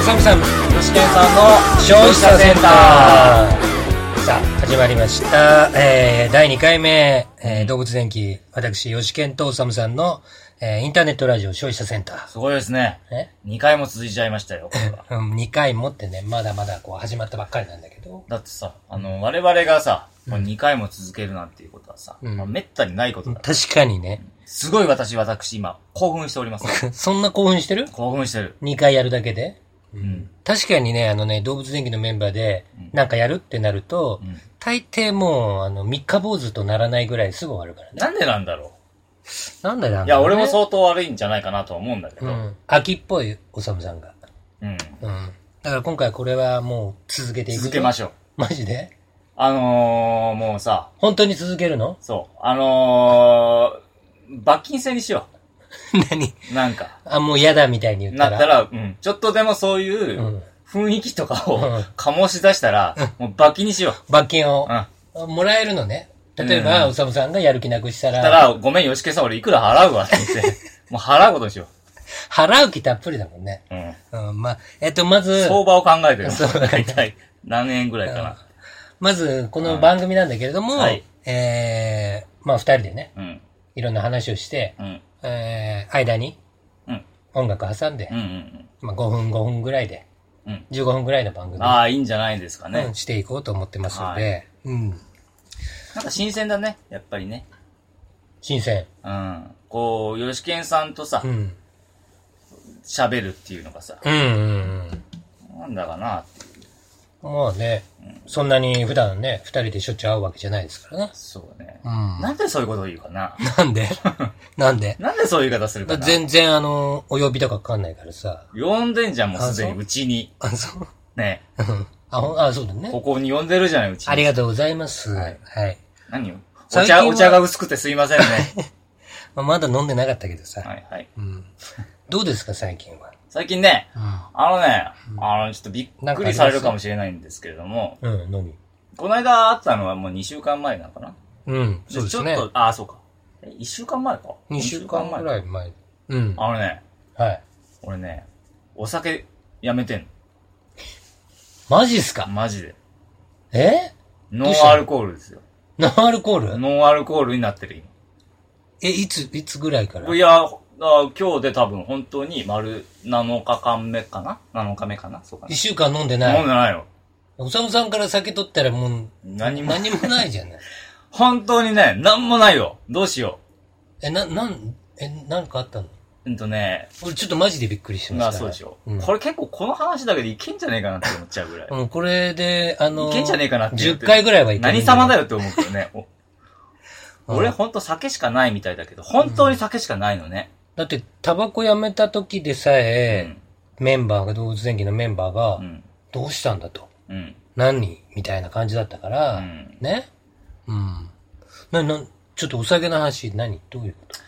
サムさん、 ヨシケンさんの消費者センター。さあ、始まりました。第2回目、動物電気、私、ヨシケンとオサムさんの、インターネットラジオ消費者センター。 すごいですね。2回も続いちゃいましたよ、これは。 2回もってね、まだまだこう始まったばっかりなんだけど。 だってさ、我々がさ、2回も続けるなんていうことはさ、めったにないことだ。 確かにね。 すごい私今、興奮しております。 そんな興奮してる？ 興奮してる。 2回やるだけで。確かにね、動物電気のメンバーで、なんかやるってなると、大抵もう、三日坊主とならないぐらいすぐ終わるからね。 なんでなんだろう。なんでなんだろう、ね。 いや、俺も相当悪いんじゃないかなと思うんだけど。 秋っぽい、おさむさんが。だから今回これはもう続けていく。 続けましょう。 マジで？ もうさ。 本当に続けるの？ そう。罰金制にしよう。 何？ なんか。 もう嫌だみたいに言ったら。 なったら、ちょっとでもそういう雰囲気とかを醸し出したら、もう罰金にしよう。 罰金を。もらえるのね。例えば、おさむさんがやる気なくしたら。 ごめん、よしけさん、俺いくら払うわって言って、もう払うことにしよう。 払う気たっぷりだもんね。まず。 相場を考えてる。大体、何円ぐらいかな。 まず、この番組なんだけれども、二人でね、いろんな話をして、間に、音楽挟んで、5分ぐらいで、15分ぐらいの番組。 いいんじゃないですかね。 していこうと思ってますので、 なんか新鮮だね、やっぱりね。 新鮮。 こう、よしけんさんとさ、喋るっていうのがさ、なんだかなっていう。 まあね、そんなに普段ね、二人でしょっちゅう会うわけじゃないですからね。 そうね。なんでそういうことを言うかな。 なんでなんでそういう言い方するかな。 全然お呼びとかかかんないからさ。 呼んでんじゃん、もうすでにうちに。 そう。 ねそうだね。 ここに呼んでるじゃない、うちに。 ありがとうございます。はい。 何よ。お茶が薄くてすいませんね。 まだ飲んでなかったけどさ。 はい。 どうですか、最近は。 最近ね、ちょっとびっくりされるかもしれないんですけれども、 何？ この間会ったのはもう2週間前なのかな？ そうですね。 ちょっと、そうか。1週間前か。 2週間ぐらい前。 はい。俺ね、お酒やめてんの。 マジっすか？ マジで。 ノノンアルコールですよ。 ノンアルコール？ ノンアルコールになってる今。いつぐらいから？ いや、今日で多分本当に丸7日目かなそうかな。 1週間飲んでない？ 飲んでないよ。 おさむさんから酒取ったらもう、何もないじゃない。 本当にね、何もないよ。どうしよう。なんかあったの？俺ちょっとマジでびっくりしました。 そうでしょ。これ結構この話だけでいけんじゃねえかなって思っちゃうぐらい。 これで、 いけんじゃねえかなって 10回ぐらいはいける。 何様だよって思うけどね。俺ほんと酒しかないみたいだけど、本当に酒しかないのね。 だって、タバコやめた時でさえ、動物電気のメンバーが、どうしたんだと。何みたいな感じだったから、ね。ちょっとお酒の話、どういうこと？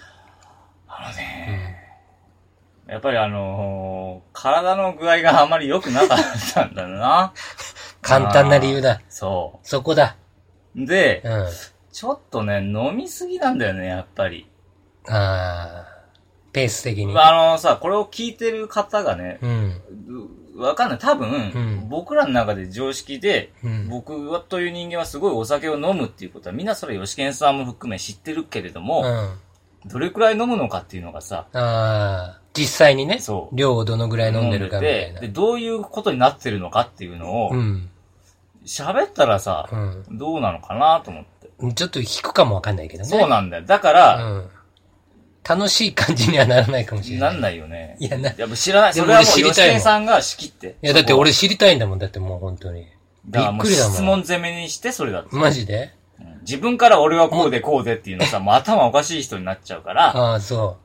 やっぱり体の具合があまり良くなかったんだな。 簡単な理由だ。 そう。 そこだ。 で、ちょっとね、飲みすぎなんだよね、やっぱり。 ペース的に。 これを聞いてる方がね、わかんない。多分、僕らの中で常識で、僕という人間はすごいお酒を飲むっていうことは、みんなそれヨシケンさんも含め知ってるけれども、どれくらい飲むのかっていうのがさ、 実際にね、量をどのぐらい飲んでるかみたいな。 で、どういうことになってるのかっていうのを、喋ったらさ、どうなのかなと思って。 ちょっと引くかもわかんないけどね。 そうなんだよ。だから、 楽しい感じにはならないかもしれない。 なんないよね。 いや、 やっぱ知らない。それはもう、吉健さんが仕切って。 いや、だって俺知りたいんだもん。だってもう本当に。びっくりだもん。 質問攻めにしてそれだって。 マジで？ 自分から俺はこうでこうでっていうのさ、もう頭おかしい人になっちゃうから。 そう。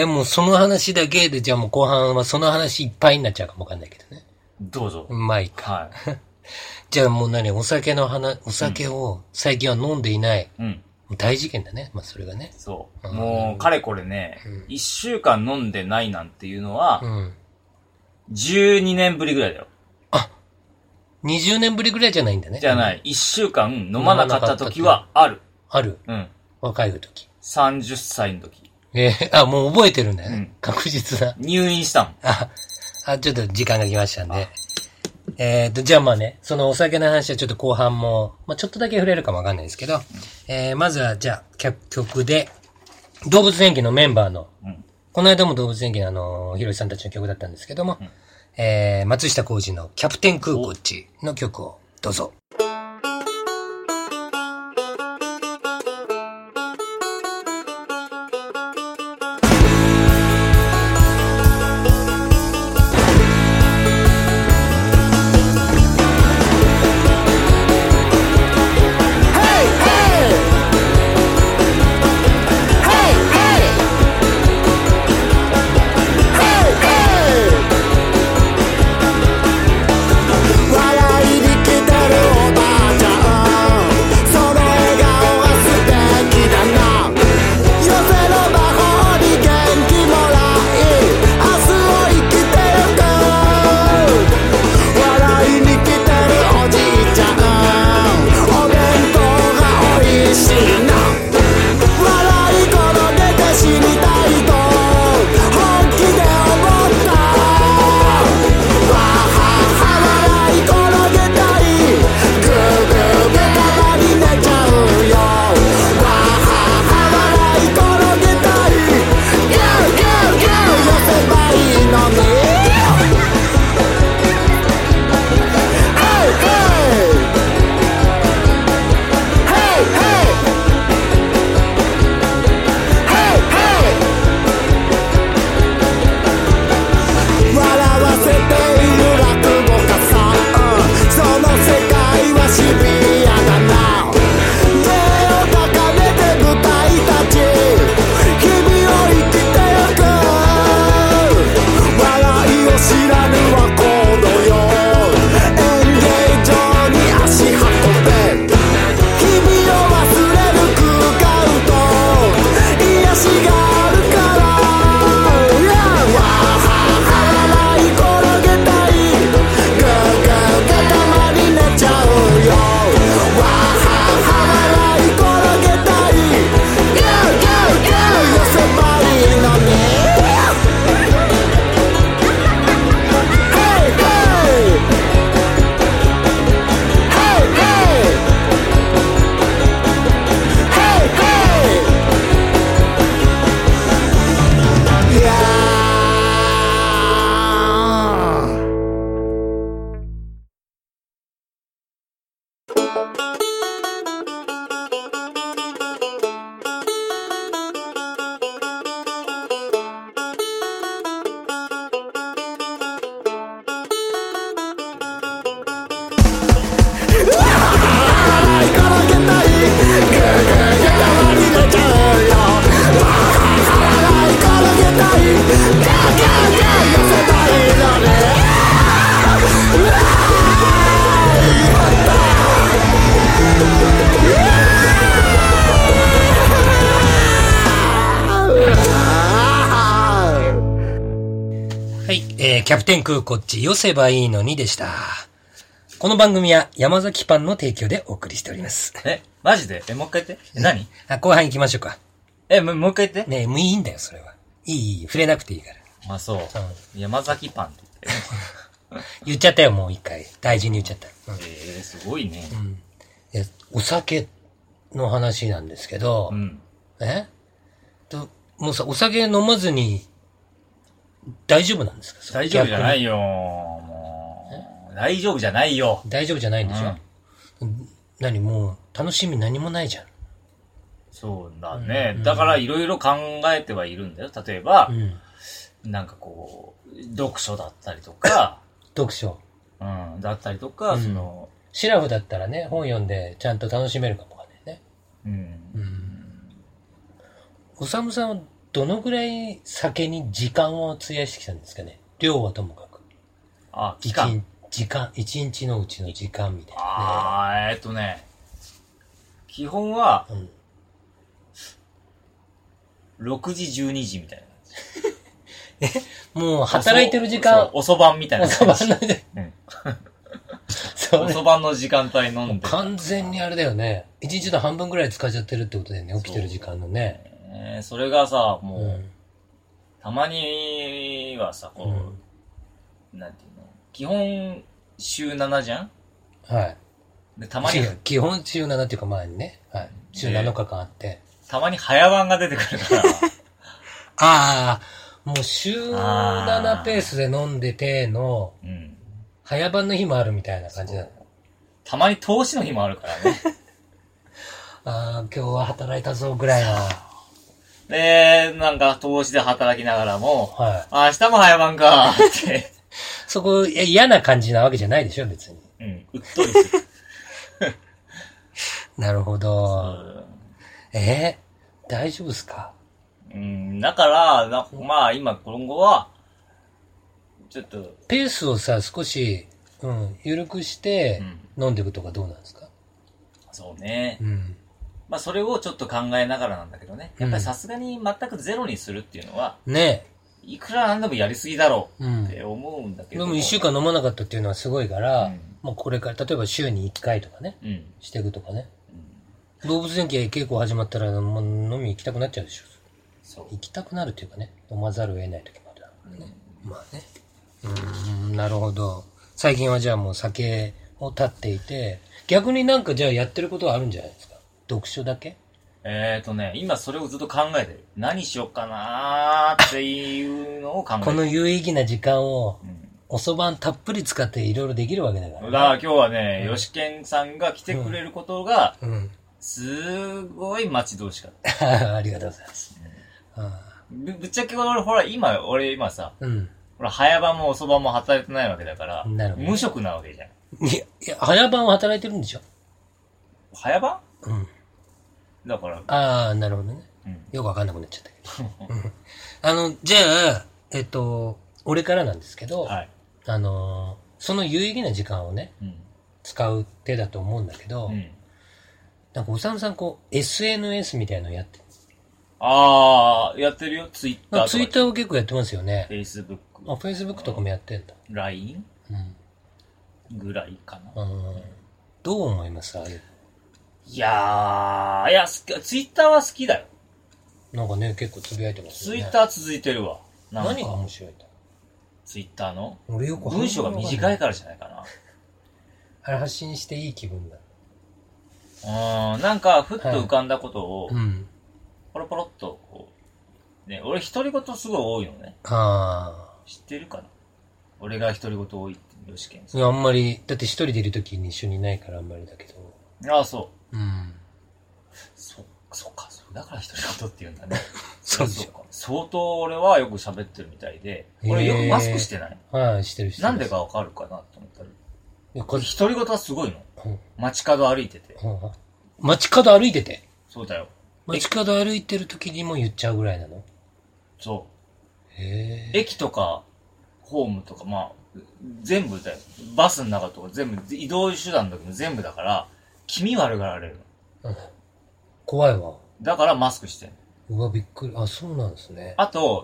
もうその話だけで、じゃあもう後半はその話いっぱいになっちゃうかもわかんないけどね。 どうぞ。 まあいいか。じゃあもうお酒を最近は飲んでいない。大事件だね。まあ、それがね。 そう。もう、かれこれね、1週間飲んでないなんていうのは、12年ぶりぐらいだよ。 20年ぶりぐらいじゃないんだね。 じゃない。1週間飲まなかった時はある。 ある。若い時。 30歳の時。 もう覚えてるんだよね。確実だ。 入院したもん。 ちょっと時間が来ましたんで。じゃあまあね、そのお酒の話はちょっと後半も、まあちょっとだけ触れるかもわかんないですけど、まずはじゃあ曲で、動物園記のメンバーの、この間も動物園記のひろしさんたちの曲だったんですけども、松下幸二のキャプテンクーコッチの曲をどうぞ。キャプテンクーこっち寄せばいいのにでした。この番組は山崎パンの提供でお送りしております。 マジでもう一回言って。何後半行きましょうか。 もう一回言って。 ねえ、いいんだよ、それは。いい、触れなくていいから。 そう。山崎パンって言って。 言っちゃったよ、もう一回。大事に言っちゃった。 すごいね。 お酒の話なんですけど、もうさ、お酒飲まずに、大丈夫なんですか？ 大丈夫じゃないよ。もう大丈夫じゃないよ。 大丈夫じゃないんでしょ？何もう、楽しみ何もないじゃん。 そうだね。だからいろいろ考えてはいるんだよ。例えば、なんかこう、読書だったりとか。 読書。 だったりとか、 シラフだったらね、本読んでちゃんと楽しめるかもわかんないね。おさむさんはどのぐらい酒に時間を費やしてきたんですかね？量はともかく。一日のうちの時間みたいな、 基本は、6時、12時みたいな。もう働いてる時間。 遅番みたいな。 遅番のね。 遅番の時間帯飲んで。 完全にあれだよね。一日の半分ぐらい使っちゃってるってことだよね。起きてる時間のね。 それがさ、もう、たまにはさ、こう、 なんていうの、基本週7じゃん。 はい。 で、たまに。 基本週7っていうか前にね。はい。週7日間あって。 たまに早番が出てくるから。 ああ、もう週7ペースで飲んでての、早番の日もあるみたいな感じだ。 たまに投資の日もあるからね。 ああ、今日は働いたぞぐらいの。 で、なんか投資で働きながらも、はい、明日も早番かって。 そこ嫌な感じなわけじゃないでしょ、別に。 うん、うっとりする。 なるほど。大丈夫っすか？ だから、まあ今後は、ちょっと。 ペースをさ、少し、緩くして、飲んでいくとかどうなんですか？ そうね。まあそれをちょっと考えながらなんだけどね。やっぱりさすがに全くゼロにするっていうのは、 ねいくらなんでもやりすぎだろうって思うんだけど。 でも1週間飲まなかったっていうのはすごいから、もうこれから、例えば週に1回とかね、していくとかね。動物電気稽古始まったらもう飲み行きたくなっちゃうでしょ。そう。行きたくなるっていうかね、飲まざるを得ない時もあるだろうね。まあね。なるほど。最近はじゃあもう酒を断っていて、逆になんかじゃあやってることはあるんじゃないですか？読書だけ？ 今それをずっと考えてる。何しよっかなーっていうのを考えてる。 この有意義な時間を、おそばんたっぷり使っていろいろできるわけだから、 ね。だから今日はね、吉健さんが来てくれることが、すごい待ち遠しかった。 ありがとうございます。 ぶっちゃけ俺今さ、ほら早番もおそばも働いてないわけだから、無職なわけじゃん。 いや、早番は働いてるんでしょ？ 早番？だから。 ああ、なるほどね。よくわかんなくなっちゃったけど。じゃあ、俺からなんですけど、はい、その有意義な時間をね、使う手だと思うんだけど、なんかおさむさんSNS みたいなのやってる？ ああ、やってるよ。ツイッターとか。 ツイッターを結構やってますよね。 Facebook。 Facebook とかもやってんだ。 LINE？ぐらいかな。 どう思います？ いやツイッターは好きだよ。 なんかね、結構つぶやいてますよね。 ツイッター続いてるわ。 何が面白いんだ？ ツイッターの俺よく文章が短いからじゃないかな。 あれ発信していい気分だ。 なんか、ふっと浮かんだことを、ポロポロっと、ね、俺独り言すごい多いのね。知ってるかな？俺が独り言多いって、吉健さん。 いや、あんまり、だって一人でいるときに一緒にいないからあんまりだけど。 ああ、そう。そっか、それだから独り言って言うんだね。 そうか。 相当俺はよく喋ってるみたいで、俺よくマスクしてない。 はい、してるなんでかわかるかなと思ったら。独り言はすごいの。街角歩いてて。 街角歩いてて？ そうだよ。 街角歩いてる時にも言っちゃうぐらいなの？ そう。駅とか、ホームとか、まあ、全部だよ。バスの中とか全部、移動手段の時も全部だから、気味悪がられるの。 怖いわ。 だからマスクしてんの。 うわ、びっくり。あ、そうなんですね。 あと、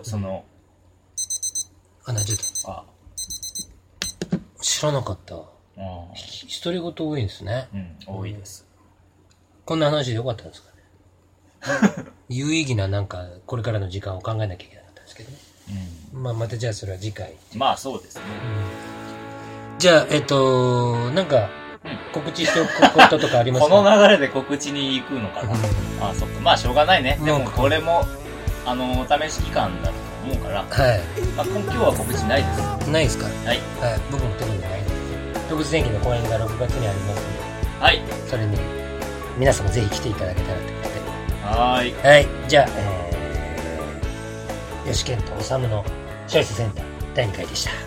なっちゃった。知らなかった。独り言多いんですね。 多いです。 こんな話でよかったんですかね。有意義ななんか、これからの時間を考えなきゃいけなかったんですけどね。まあ、またじゃあそれは次回。 まあ、そうですね。 じゃあ、なんか、告知しておくこととかありますか？ この流れで告知に行くのかな。そっか。まあ、しょうがないね。でも、これも、お試し期間だと思うから。 はい。 まあ、今日は告知ないです。 ないですか？はい。僕も特にないです。動物電気の公演が6月にありますので。 はい。 それに、皆様ぜひ来ていただけたらと思って。 はい。 はい。じゃあ、吉健とおさむのチョイスセンター第2回でした。